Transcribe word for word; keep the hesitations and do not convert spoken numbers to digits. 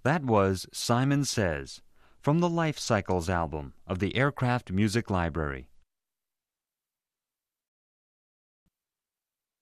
That was Simon Says from the Life Cycles album of the Aircraft Music Library.